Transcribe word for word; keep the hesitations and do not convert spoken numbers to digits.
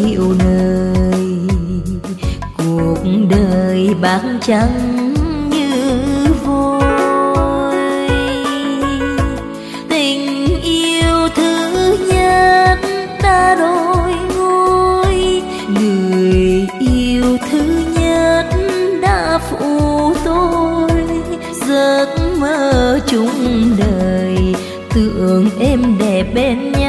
chịu nơi. Cuộc đời bạc trắng như vôi, tình yêu thứ nhất đã đôi ngôi. Người yêu thứ nhất đã phụ tôi, giấc mơ chung đời tưởng êm đẹp bên nhau.